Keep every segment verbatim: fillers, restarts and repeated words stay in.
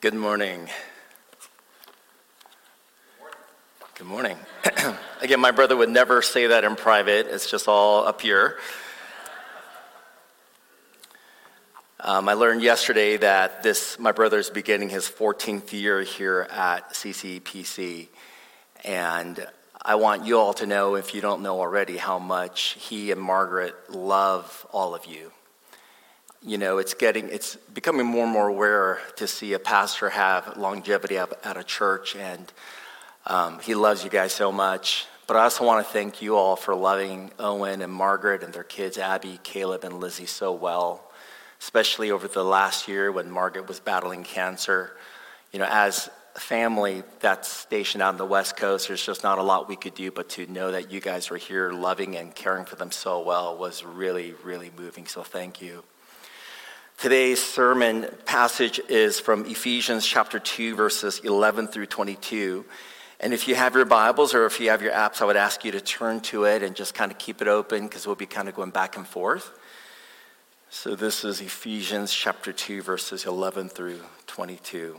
Good morning. Good morning. Again, my brother would never say that in private. It's just all up here. Um, I learned yesterday that this my brother is beginning his fourteenth year here at C C P C. And I want you all to know, if you don't know already, how much he and Margaret love all of you. You know, it's getting, it's becoming more and more rare to see a pastor have longevity at a church, and um, he loves you guys so much. But I also want to thank you all for loving Owen and Margaret and their kids, Abby, Caleb, and Lizzie, so well, especially over the last year when Margaret was battling cancer. You know, as a family that's stationed out on the West Coast, there's just not a lot we could do, but to know that you guys were here loving and caring for them so well was really, really moving, so thank you. Today's sermon passage is from Ephesians chapter two, verses eleven through twenty-two. And if you have your Bibles or if you have your apps, I would ask you to turn to it and just kind of keep it open, because we'll be kind of going back and forth. So this is Ephesians chapter two, verses eleven through twenty-two.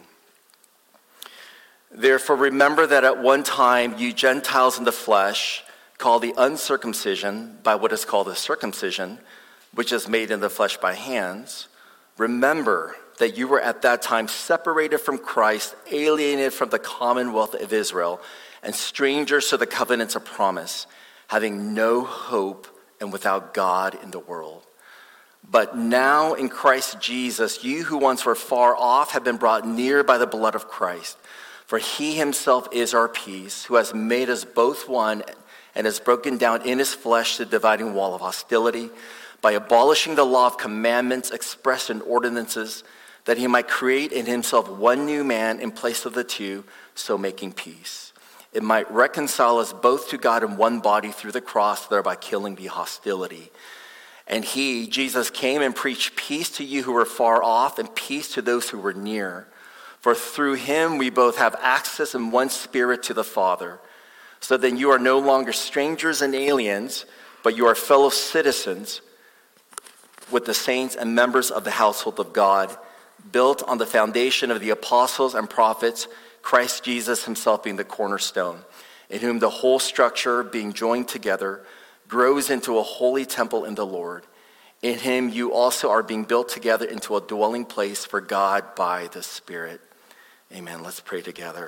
Therefore, remember that at one time you Gentiles in the flesh, called the uncircumcision by what is called the circumcision, which is made in the flesh by hands, remember that you were at that time separated from Christ, alienated from the commonwealth of Israel, and strangers to the covenants of promise, having no hope and without God in the world. But now in Christ Jesus, you who once were far off have been brought near by the blood of Christ. For he himself is our peace, who has made us both one and has broken down in his flesh the dividing wall of hostility, by abolishing the law of commandments expressed in ordinances, that he might create in himself one new man in place of the two, so making peace. It might reconcile us both to God in one body through the cross, thereby killing the hostility. And he, Jesus, came and preached peace to you who were far off and peace to those who were near. For through him we both have access in one spirit to the Father. So then you are no longer strangers and aliens, but you are fellow citizens with the saints and members of the household of God, built on the foundation of the apostles and prophets, Christ Jesus himself being the cornerstone, in whom the whole structure, being joined together, grows into a holy temple in the Lord. In him you also are being built together into a dwelling place for God by the Spirit. Amen. Let's pray together.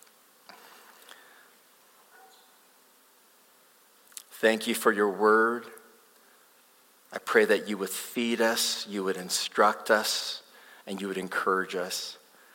Thank you for your word. I pray that you would feed us, you would instruct us, and you would encourage us.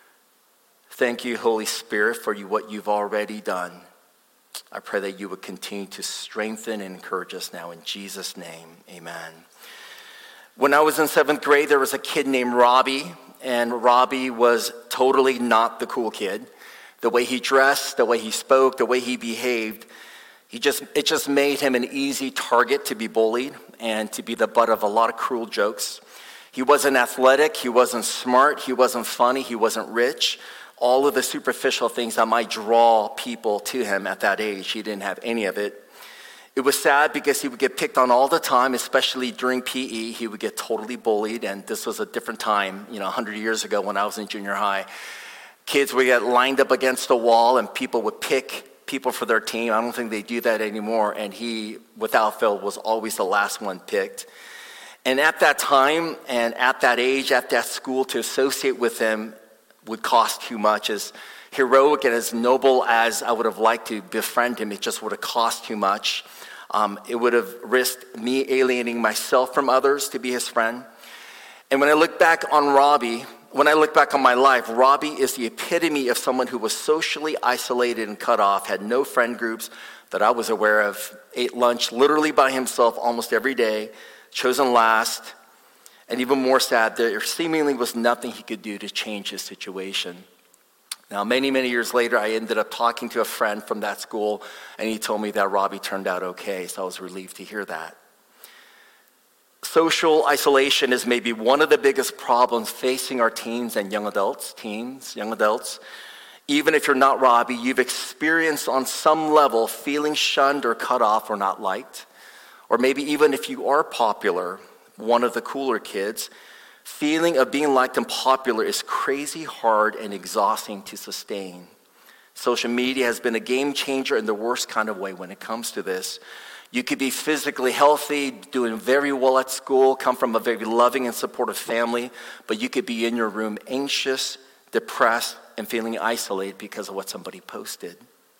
Thank you, Holy Spirit, for you, what you've already done. I pray that you would continue to strengthen and encourage us now. In Jesus' name, amen. When I was in seventh grade, there was a kid named Robbie, and Robbie was totally not the cool kid. The way he dressed, the way he spoke, the way he behaved, he just it just made him an easy target to be bullied and to be the butt of a lot of cruel jokes. He wasn't athletic, he wasn't smart, he wasn't funny, he wasn't rich. All of the superficial things that might draw people to him at that age, he didn't have any of it. It was sad because he would get picked on all the time, especially during P E. He would get totally bullied, and this was a different time, you know, one hundred years ago when I was in junior high. Kids would get lined up against a wall, and people would pick people for their team. I don't think they do that anymore, and he, without fail, was always the last one picked. And at that time, and at that age, at that school, to associate with him would cost too much. As heroic and as noble as I would have liked to befriend him, it just would have cost too much. Um, it would have risked me alienating myself from others to be his friend. And when I look back on Robbie, when I look back on my life, Robbie is the epitome of someone who was socially isolated and cut off, had no friend groups that I was aware of, ate lunch literally by himself almost every day, chosen last, and even more sad, there seemingly was nothing he could do to change his situation. Now, many, many years later, I ended up talking to a friend from that school, and he told me that Robbie turned out okay, so I was relieved to hear that. Social isolation is maybe one of the biggest problems facing our teens and young adults, teens, young adults. Even if you're not Robbie, you've experienced on some level feeling shunned or cut off or not liked. Or maybe even if you are popular, one of the cooler kids, feeling of being liked and popular is crazy hard and exhausting to sustain. Social media has been a game changer in the worst kind of way when it comes to this. You could be physically healthy, doing very well at school, come from a very loving and supportive family, but you could be in your room anxious, depressed, and feeling isolated because of what somebody posted.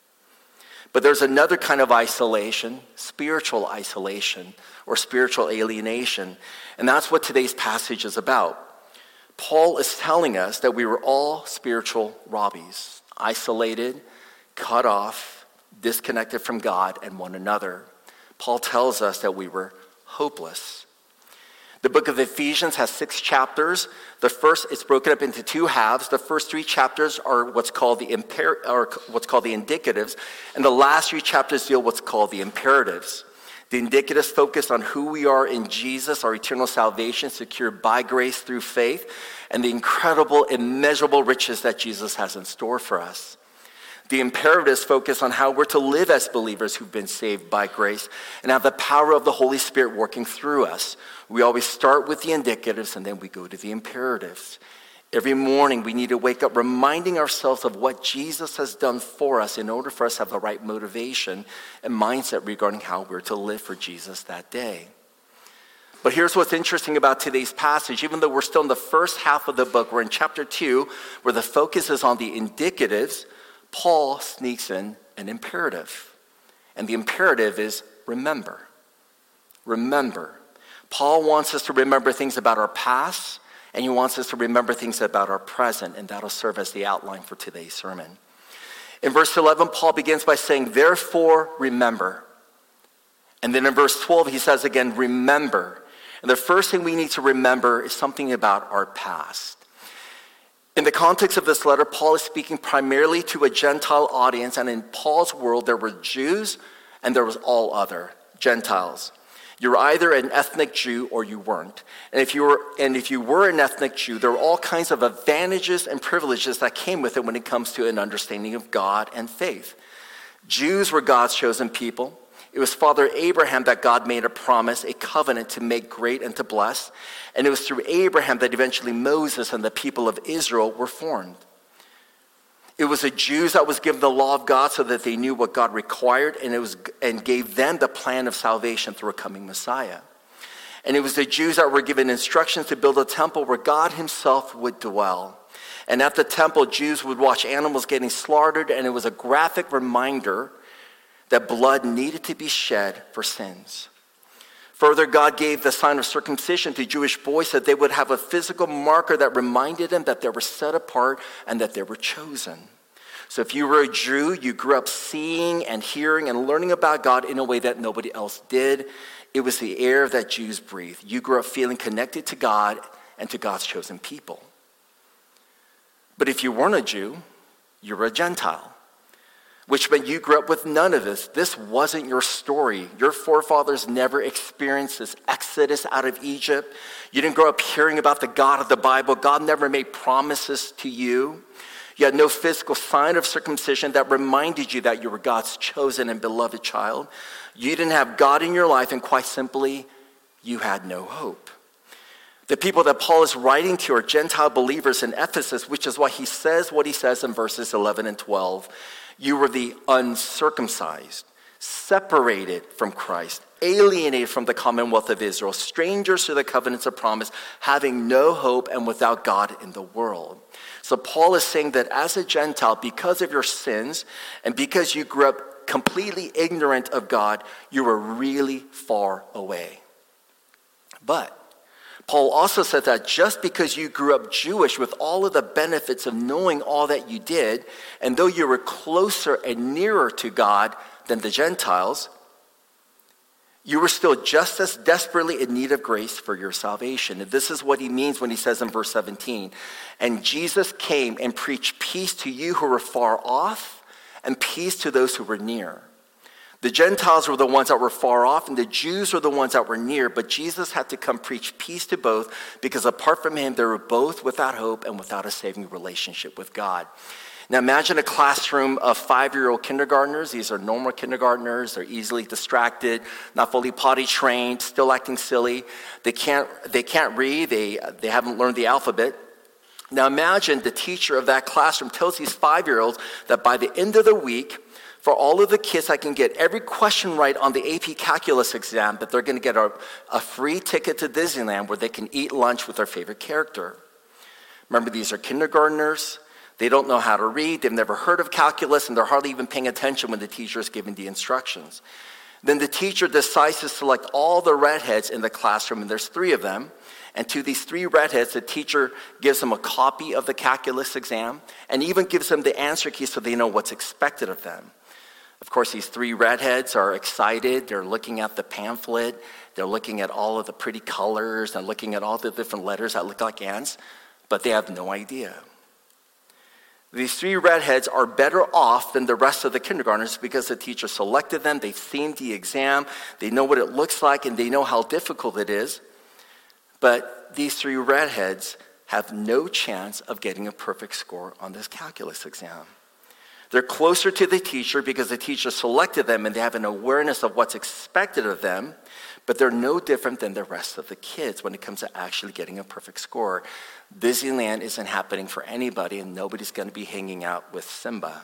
But there's another kind of isolation, spiritual isolation or spiritual alienation, and that's what today's passage is about. Paul is telling us that we were all spiritual robbies, isolated, cut off, disconnected from God and one another. Paul tells us that we were hopeless. The book of Ephesians has six chapters. The first, it's broken up into two halves. The first three chapters are what's called the imper- or what's called the indicatives, and the last three chapters deal with what's called the imperatives. The indicatives focus on who we are in Jesus, our eternal salvation secured by grace through faith, and the incredible, immeasurable riches that Jesus has in store for us. The imperatives focus on how we're to live as believers who've been saved by grace and have the power of the Holy Spirit working through us. We always start with the indicatives and then we go to the imperatives. Every morning we need to wake up reminding ourselves of what Jesus has done for us in order for us to have the right motivation and mindset regarding how we're to live for Jesus that day. But here's what's interesting about today's passage. Even though we're still in the first half of the book, we're in chapter two, where the focus is on the indicatives, Paul sneaks in an imperative. And the imperative is remember. Remember. Paul wants us to remember things about our past, and he wants us to remember things about our present, and that'll serve as the outline for today's sermon. In verse eleven, Paul begins by saying, therefore remember. And then in verse twelve, he says again, remember. And the first thing we need to remember is something about our past. In the context of this letter, Paul is speaking primarily to a Gentile audience, and in Paul's world, there were Jews and there was all other Gentiles. You were either an ethnic Jew or you weren't. And if you were, and if you were an ethnic Jew, there were all kinds of advantages and privileges that came with it when it comes to an understanding of God and faith. Jews were God's chosen people. It was Father Abraham that God made a promise, a covenant to make great and to bless. And it was through Abraham that eventually Moses and the people of Israel were formed. It was the Jews that was given the law of God so that they knew what God required, and it was and gave them the plan of salvation through a coming Messiah. And it was the Jews that were given instructions to build a temple where God himself would dwell. And at the temple, Jews would watch animals getting slaughtered, and it was a graphic reminder that blood needed to be shed for sins. Further, God gave the sign of circumcision to Jewish boys so that they would have a physical marker that reminded them that they were set apart and that they were chosen. So if you were a Jew, you grew up seeing and hearing and learning about God in a way that nobody else did. It was the air that Jews breathed. You grew up feeling connected to God and to God's chosen people. But if you weren't a Jew, you were a Gentile, which meant you grew up with none of this. This wasn't your story. Your forefathers never experienced this exodus out of Egypt. You didn't grow up hearing about the God of the Bible. God never made promises to you. You had no physical sign of circumcision that reminded you that you were God's chosen and beloved child. You didn't have God in your life, and quite simply, you had no hope. The people that Paul is writing to are Gentile believers in Ephesus, which is why he says what he says in verses eleven and twelve. You were the uncircumcised, separated from Christ, alienated from the commonwealth of Israel, strangers to the covenants of promise, having no hope and without God in the world. So Paul is saying that as a Gentile, because of your sins and because you grew up completely ignorant of God, you were really far away. But Paul also said that just because you grew up Jewish with all of the benefits of knowing all that you did, and though you were closer and nearer to God than the Gentiles, you were still just as desperately in need of grace for your salvation. And this is what he means when he says in verse seventeen, and Jesus came and preached peace to you who were far off and peace to those who were near. The Gentiles were the ones that were far off, and the Jews were the ones that were near, but Jesus had to come preach peace to both, because apart from him, they were both without hope and without a saving relationship with God. Now imagine a classroom of five-year-old kindergartners. These are normal kindergartners. They're easily distracted, not fully potty trained, still acting silly. They can't, they can't read. They, they haven't learned the alphabet. Now imagine the teacher of that classroom tells these five-year-olds that by the end of the week, for all of the kids that can get every question right on the A P Calculus exam, that they're going to get a, a free ticket to Disneyland where they can eat lunch with their favorite character. Remember, these are kindergartners. They don't know how to read. They've never heard of calculus, and they're hardly even paying attention when the teacher is giving the instructions. Then the teacher decides to select all the redheads in the classroom, and there's three of them. And to these three redheads, the teacher gives them a copy of the calculus exam and even gives them the answer key so they know what's expected of them. Of course, these three redheads are excited. They're looking at the pamphlet. They're looking at all of the pretty colors and looking at all the different letters that look like ants, but they have no idea. These three redheads are better off than the rest of the kindergartners because the teacher selected them. They've seen the exam. They know what it looks like, and they know how difficult it is. But these three redheads have no chance of getting a perfect score on this calculus exam. They're closer to the teacher because the teacher selected them and they have an awareness of what's expected of them, but they're no different than the rest of the kids when it comes to actually getting a perfect score. Disneyland isn't happening for anybody, and nobody's going to be hanging out with Simba.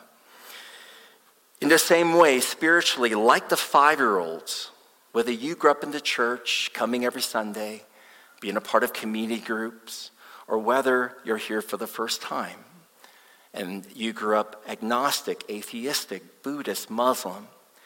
In the same way, spiritually, like the five-year-olds, whether you grew up in the church, coming every Sunday, being a part of community groups, or whether you're here for the first time, and you grew up agnostic, atheistic, Buddhist, Muslim,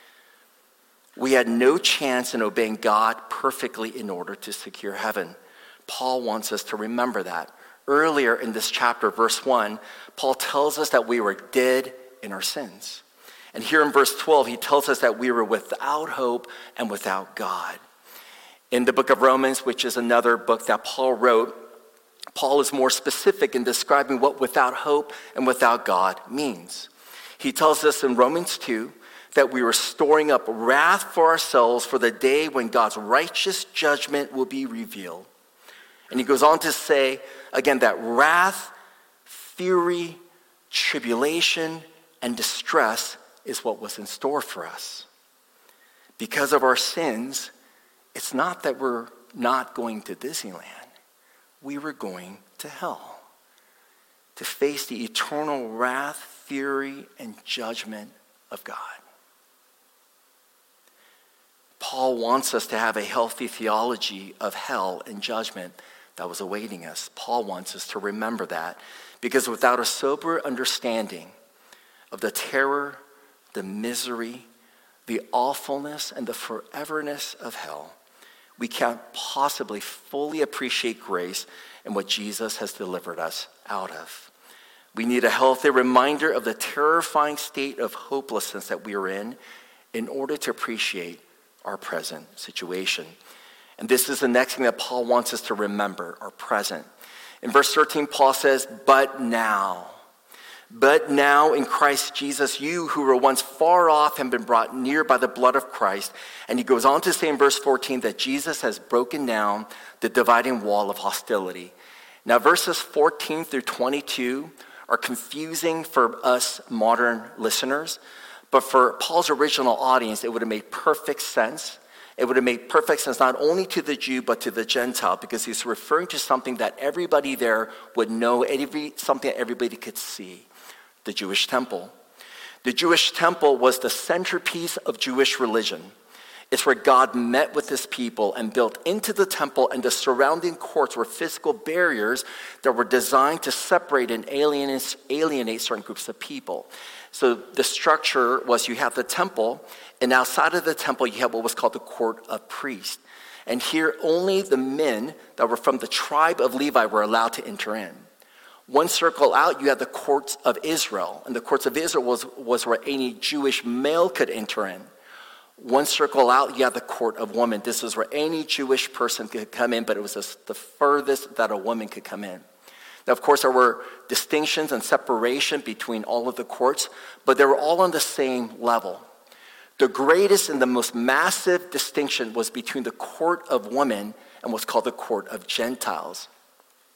we had no chance in obeying God perfectly in order to secure heaven. Paul wants us to remember that. Earlier in this chapter, verse one, Paul tells us that we were dead in our sins. And here in verse twelve, he tells us that we were without hope and without God. In the book of Romans, which is another book that Paul wrote, Paul is more specific in describing what without hope and without God means. He tells us in Romans two that we were storing up wrath for ourselves for the day when God's righteous judgment will be revealed. And he goes on to say, again, that wrath, fury, tribulation, and distress is what was in store for us. Because of our sins, it's not that we're not going to Disneyland. We were going to hell to face the eternal wrath, fury, and judgment of God. Paul wants us to have a healthy theology of hell and judgment that was awaiting us. Paul wants us to remember that, because without a sober understanding of the terror, the misery, the awfulness, and the foreverness of hell, we can't possibly fully appreciate grace and what Jesus has delivered us out of. We need a healthy reminder of the terrifying state of hopelessness that we are in in order to appreciate our present situation. And this is the next thing that Paul wants us to remember, our present. In verse thirteen, Paul says, but now, but now in Christ Jesus, you who were once far off have been brought near by the blood of Christ. And he goes on to say in verse fourteen that Jesus has broken down the dividing wall of hostility. Now verses fourteen through twenty-two are confusing for us modern listeners, but for Paul's original audience, it would have made perfect sense. It would have made perfect sense not only to the Jew, but to the Gentile, because he's referring to something that everybody there would know, every, something that everybody could see, the Jewish temple. The Jewish temple was the centerpiece of Jewish religion. It's where God met with his people, and built into the temple and the surrounding courts were physical barriers that were designed to separate and alienate, alienate certain groups of people. So the structure was, you have the temple, and outside of the temple you have what was called the court of priests. And here only the men that were from the tribe of Levi were allowed to enter in. One circle out, you had the courts of Israel, and the courts of Israel was, was where any Jewish male could enter in. One circle out, you had the court of women. This is where any Jewish person could come in, but it was the furthest that a woman could come in. Now, of course, there were distinctions and separation between all of the courts, but they were all on the same level. The greatest and the most massive distinction was between the court of women and what's called the court of Gentiles.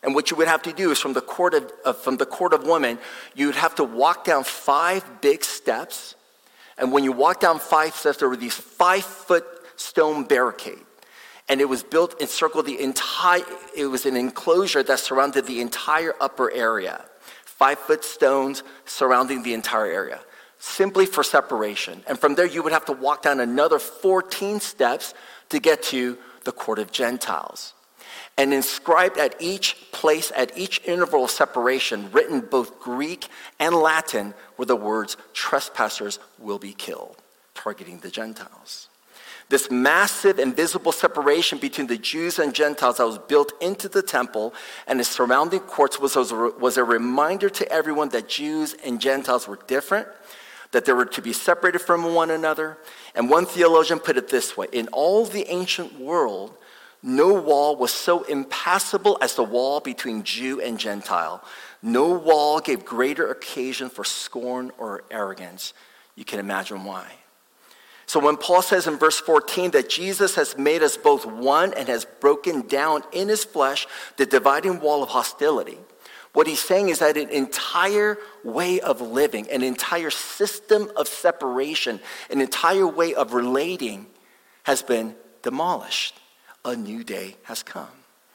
And what you would have to do is from the court of, uh, from the court of women, you would have to walk down five big steps. And when you walk down five steps, there were these five-foot stone barricade. And it was built, encircled the entire, it was an enclosure that surrounded the entire upper area. Five-foot stones surrounding the entire area, simply for separation. And from there, you would have to walk down another fourteen steps to get to the court of Gentiles. And inscribed at each place, at each interval of separation, written both Greek and Latin, were the words, "Trespassers will be killed," targeting the Gentiles. This massive invisible separation between the Jews and Gentiles that was built into the temple and the surrounding courts was, was a reminder to everyone that Jews and Gentiles were different, that they were to be separated from one another. And one theologian put it this way: in all the ancient world, no wall was so impassable as the wall between Jew and Gentile. No wall gave greater occasion for scorn or arrogance. You can imagine why. So when Paul says in verse fourteen that Jesus has made us both one and has broken down in his flesh the dividing wall of hostility, what he's saying is that an entire way of living, an entire system of separation, an entire way of relating has been demolished. A new day has come.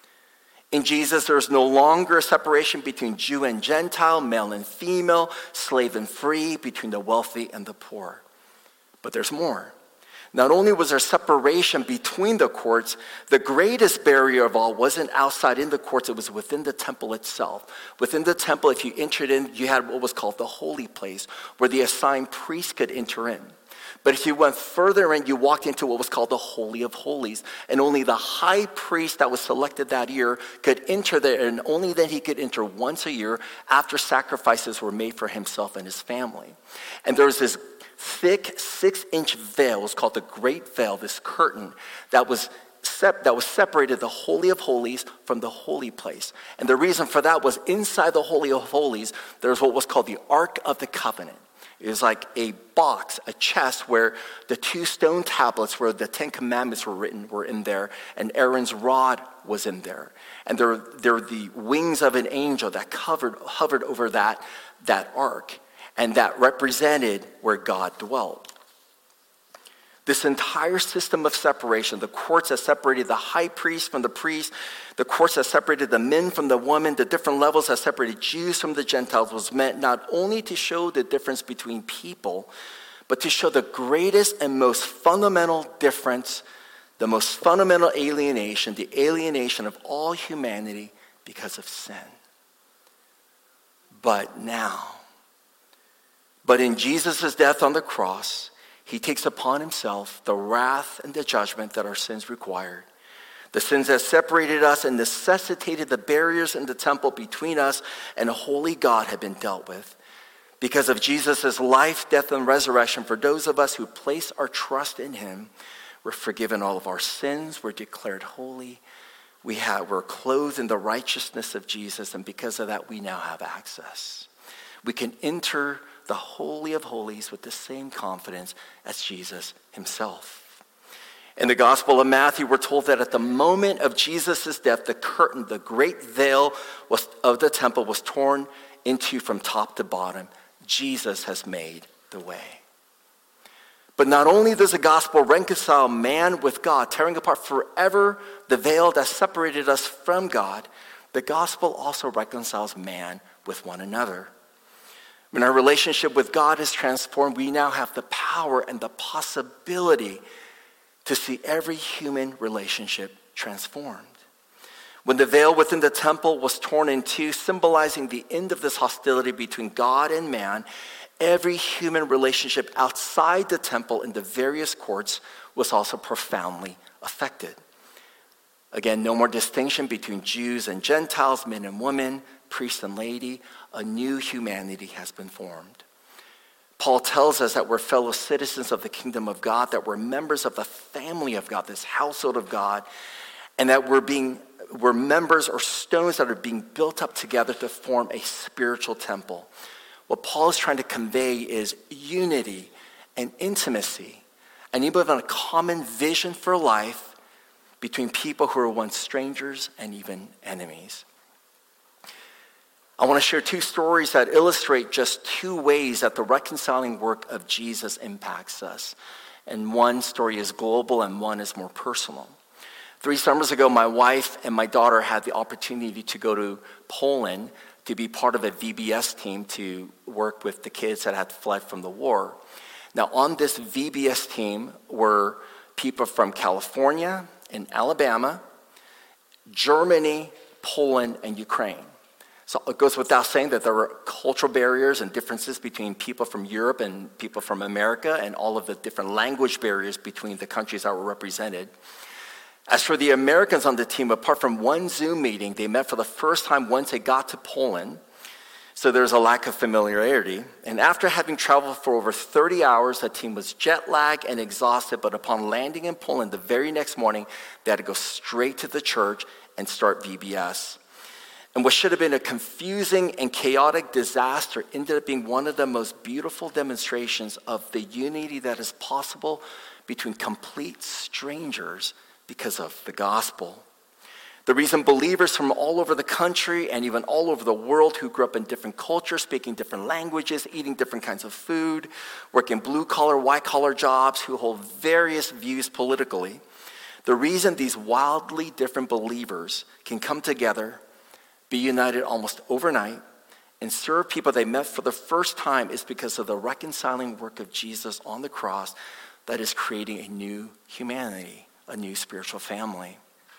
In Jesus, there is no longer a separation between Jew and Gentile, male and female, slave and free, between the wealthy and the poor. But there's more. Not only was there separation between the courts, the greatest barrier of all wasn't outside in the courts, it was within the temple itself. Within the temple, if you entered in, you had what was called the holy place, where the assigned priest could enter in. But if you went further in, you walked into what was called the Holy of Holies. And only the high priest that was selected that year could enter there, and only then he could enter once a year after sacrifices were made for himself and his family. And there was this thick six-inch veil, it was called the Great Veil, this curtain that was sep- that was separated the Holy of Holies from the holy place. And the reason for that was inside the Holy of Holies, there was what was called the Ark of the Covenant. It was like a box, a chest where the two stone tablets where the Ten Commandments were written were in there, and Aaron's rod was in there. And there, there were the wings of an angel that covered, hovered over that, that ark, and that represented where God dwelt. This entire system of separation, the courts that separated the high priest from the priest, the courts that separated the men from the women, the different levels that separated Jews from the Gentiles, was meant not only to show the difference between people, but to show the greatest and most fundamental difference, the most fundamental alienation, the alienation of all humanity because of sin. But now, but in Jesus' death on the cross, he takes upon himself the wrath and the judgment that our sins required. The sins that separated us and necessitated the barriers in the temple between us and a holy God had been dealt with. Because of Jesus' life, death, and resurrection, for those of us who place our trust in him, we're forgiven all of our sins, we're declared holy, we have, we're clothed in the righteousness of Jesus, and because of that, we now have access. We can enter the Holy of Holies with the same confidence as Jesus himself. In the Gospel of Matthew, we're told that at the moment of Jesus' death, the curtain, the great veil was, of the temple was torn into from top to bottom. Jesus has made the way. But not only does the gospel reconcile man with God, tearing apart forever the veil that separated us from God, the gospel also reconciles man with one another. When our relationship with God is transformed, we now have the power and the possibility to see every human relationship transformed. When the veil within the temple was torn in two, symbolizing the end of this hostility between God and man, every human relationship outside the temple in the various courts was also profoundly affected. Again, no more distinction between Jews and Gentiles, men and women, priest and laity. A new humanity has been formed. Paul tells us that we're fellow citizens of the kingdom of God, that we're members of the family of God, this household of God, and that we're being we're members or stones that are being built up together to form a spiritual temple. What Paul is trying to convey is unity and intimacy, and even a common vision for life between people who were once strangers and even enemies. I want to share two stories that illustrate just two ways that the reconciling work of Jesus impacts us. And one story is global and one is more personal. Three summers ago, my wife and my daughter had the opportunity to go to Poland to be part of a V B S team to work with the kids that had fled from the war. Now, on this V B S team were people from California and Alabama, Germany, Poland, and Ukraine. So it goes without saying that there were cultural barriers and differences between people from Europe and people from America, and all of the different language barriers between the countries that were represented. As for the Americans on the team, apart from one Zoom meeting, they met for the first time once they got to Poland. So there's a lack of familiarity. And after having traveled for over thirty hours, the team was jet lagged and exhausted. But upon landing in Poland the very next morning, they had to go straight to the church and start V B S. And what should have been a confusing and chaotic disaster ended up being one of the most beautiful demonstrations of the unity that is possible between complete strangers because of the gospel. The reason believers from all over the country and even all over the world who grew up in different cultures, speaking different languages, eating different kinds of food, working blue-collar, white-collar jobs, who hold various views politically, the reason these wildly different believers can come together, be united almost overnight, and serve people they met for the first time is because of the reconciling work of Jesus on the cross that is creating a new humanity, a new spiritual family.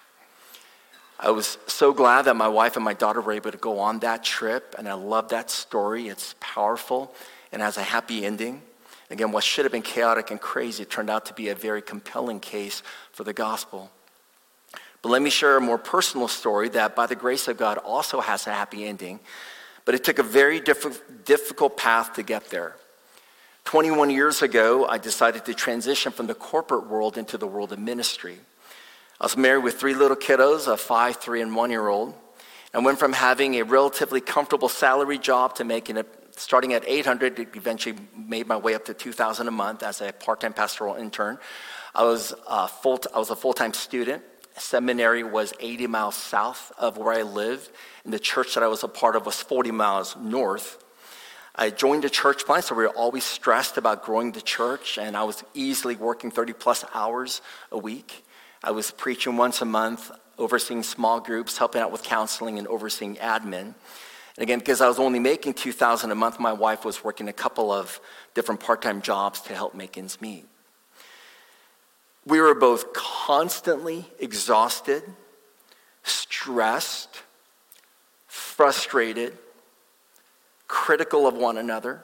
I was so glad that my wife and my daughter were able to go on that trip, and I love that story. It's powerful and has a happy ending. Again, what should have been chaotic and crazy turned out to be a very compelling case for the gospel. But let me share a more personal story that, by the grace of God, also has a happy ending, but it took a very diff- difficult path to get there. twenty-one years ago, I decided to transition from the corporate world into the world of ministry. I was married with three little kiddos, a five, three, and one-year-old. I went from having a relatively comfortable salary job to making it, starting at eight hundred dollars, eventually made my way up to two thousand dollars a month as a part-time pastoral intern. I was a, full, I was a full-time student. Seminary was eighty miles south of where I lived, and the church that I was a part of was forty miles north. I joined a church plant, so we were always stressed about growing the church, and I was easily working thirty plus hours a week. I was preaching once a month, overseeing small groups, helping out with counseling, and overseeing admin. And again, because I was only making two thousand dollars a month, my wife was working a couple of different part-time jobs to help make ends meet. We were both constantly exhausted, stressed, frustrated, critical of one another,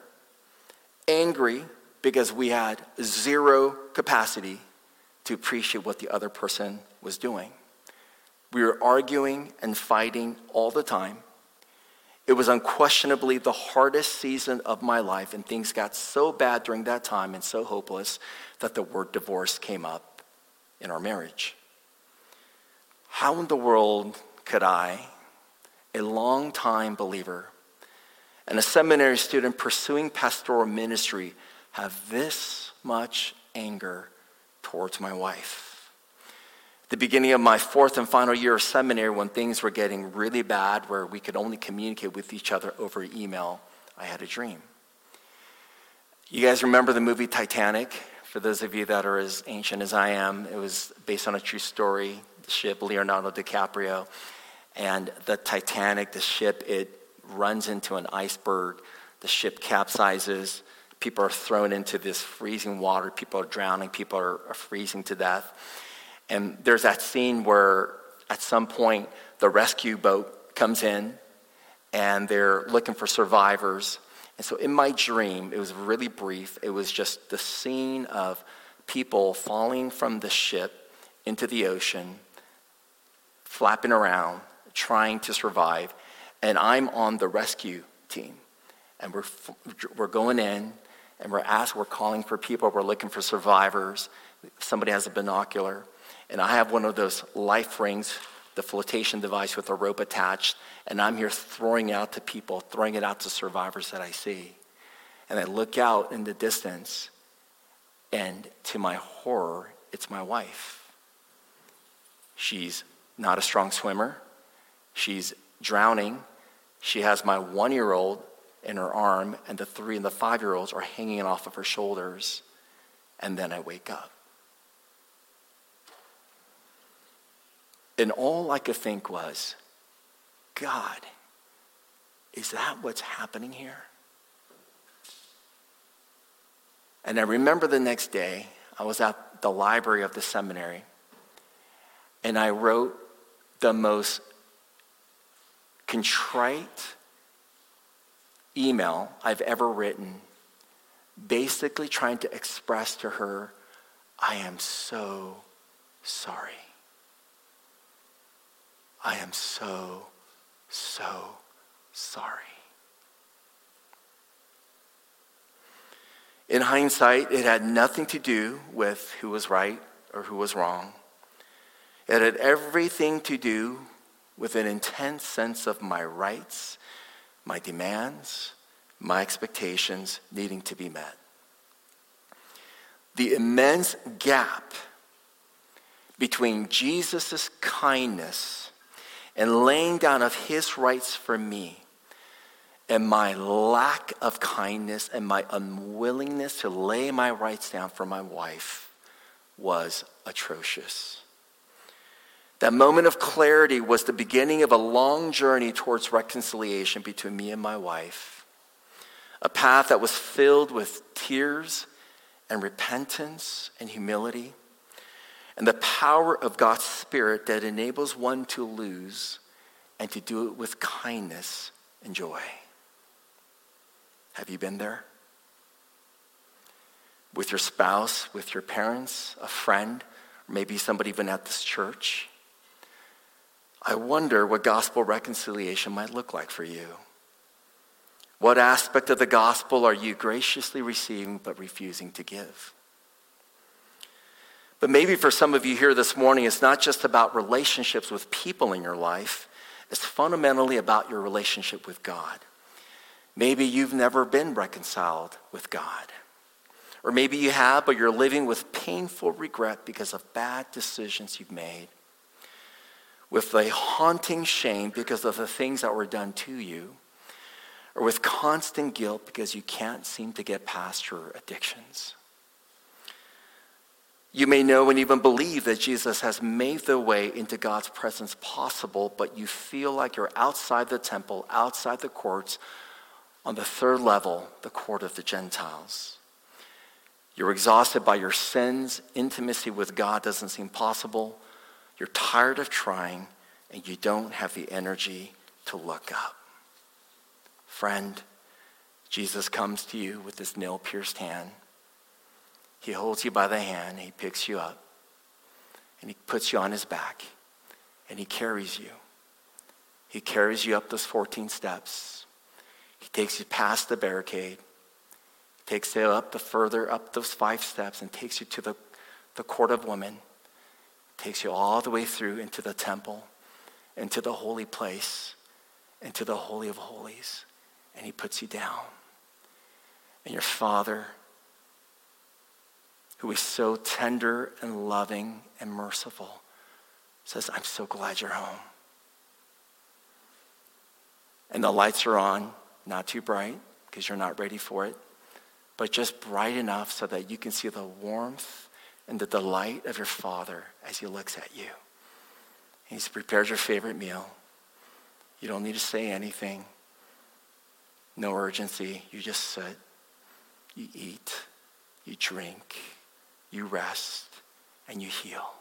angry because we had zero capacity to appreciate what the other person was doing. We were arguing and fighting all the time. It was unquestionably the hardest season of my life, and things got so bad during that time and so hopeless that the word divorce came up in our marriage. How in the world could I, a long-time believer and a seminary student pursuing pastoral ministry, have this much anger towards my wife? At the beginning of my fourth and final year of seminary, when things were getting really bad, where we could only communicate with each other over email, I had a dream. You guys remember the movie Titanic? For those of you that are as ancient as I am, it was based on a true story, the ship Leonardo DiCaprio. And the Titanic, the ship, it runs into an iceberg. The ship capsizes. People are thrown into this freezing water. People are drowning. People are, are freezing to death. And there's that scene where at some point the rescue boat comes in and they're looking for survivors. And so in my dream, it was really brief. It was just the scene of people falling from the ship into the ocean, flapping around, trying to survive. And I'm on the rescue team. And we're we're going in, and we're asked, we're calling for people. We're looking for survivors. Somebody has a binocular. And I have one of those life rings, the flotation device with a rope attached, and I'm here throwing it out to people, throwing it out to survivors that I see. And I look out in the distance, and to my horror, it's my wife. She's not a strong swimmer. She's drowning. She has my one-year-old in her arm, and the three and the five-year-olds are hanging off of her shoulders. And then I wake up. And all I could think was, God, is that what's happening here? And I remember the next day, I was at the library of the seminary, and I wrote the most contrite email I've ever written, basically trying to express to her, I am so sorry. I am so, so sorry. In hindsight, it had nothing to do with who was right or who was wrong. It had everything to do with an intense sense of my rights, my demands, my expectations needing to be met. The immense gap between Jesus' kindness and laying down of his rights for me and my lack of kindness and my unwillingness to lay my rights down for my wife was atrocious. That moment of clarity was the beginning of a long journey towards reconciliation between me and my wife, a path that was filled with tears and repentance and humility, and the power of God's Spirit that enables one to lose and to do it with kindness and joy. Have you been there? With your spouse, with your parents, a friend, or maybe somebody even at this church? I wonder what gospel reconciliation might look like for you. What aspect of the gospel are you graciously receiving but refusing to give? But maybe for some of you here this morning, it's not just about relationships with people in your life. It's fundamentally about your relationship with God. Maybe you've never been reconciled with God. Or maybe you have, but you're living with painful regret because of bad decisions you've made. With a haunting shame because of the things that were done to you. Or with constant guilt because you can't seem to get past your addictions. You may know and even believe that Jesus has made the way into God's presence possible, but you feel like you're outside the temple, outside the courts, on the third level, the court of the Gentiles. You're exhausted by your sins. Intimacy with God doesn't seem possible. You're tired of trying, and you don't have the energy to look up. Friend, Jesus comes to you with this nail-pierced hand. He holds you by the hand, he picks you up, and he puts you on his back, and he carries you. He carries you up those fourteen steps. He takes you past the barricade, takes you up the further up those five steps, and takes you to the, the court of women, takes you all the way through into the temple, into the holy place, into the Holy of Holies, and he puts you down. And your Father, who is so tender and loving and merciful, says, I'm so glad you're home. And the lights are on, not too bright, because you're not ready for it, but just bright enough so that you can see the warmth and the delight of your Father as he looks at you. He's prepared your favorite meal. You don't need to say anything. No urgency. You just sit. You eat. You drink. You rest. And you heal.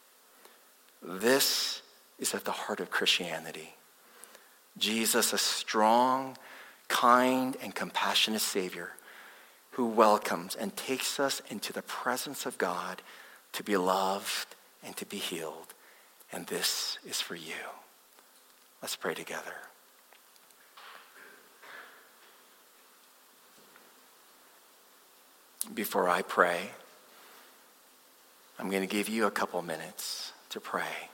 This is at the heart of Christianity. Jesus, a strong, kind, and compassionate Savior who welcomes and takes us into the presence of God to be loved and to be healed. And this is for you. Let's pray together. Before I pray, I'm going to give you a couple minutes to pray.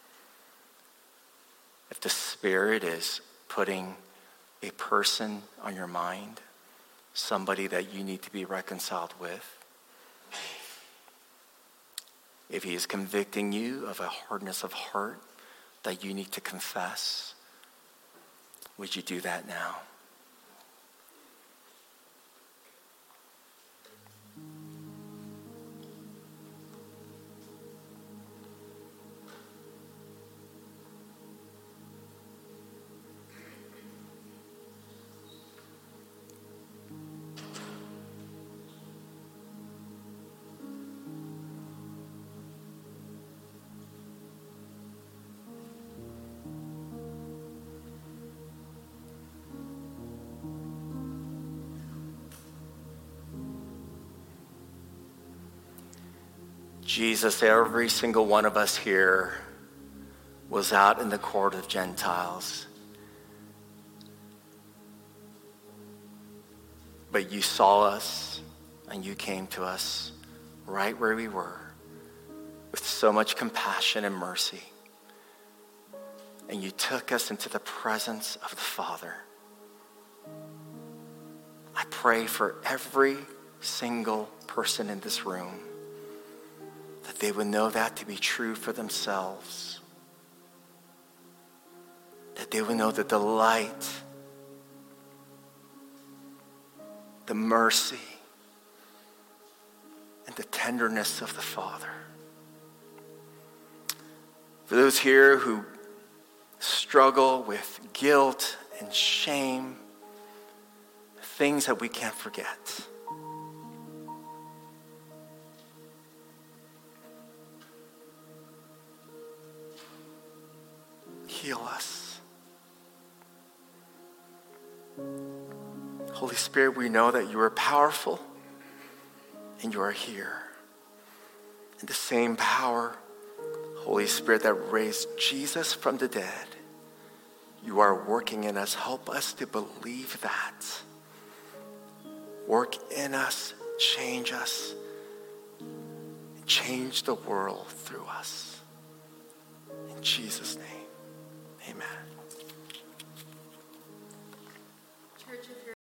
If the Spirit is putting a person on your mind, somebody that you need to be reconciled with, if he is convicting you of a hardness of heart that you need to confess, Would you do that now? Jesus, every single one of us here was out in the court of Gentiles. But you saw us and you came to us right where we were with so much compassion and mercy. And you took us into the presence of the Father. I pray for every single person in this room that they would know that to be true for themselves. That they would know that the light, the mercy, and the tenderness of the Father. For those here who struggle with guilt and shame, things that we can't forget, heal us. Holy Spirit, we know that you are powerful and you are here. And the same power, Holy Spirit, that raised Jesus from the dead, you are working in us. Help us to believe that. Work in us, change us, change the world through us. In Jesus' name. Amen.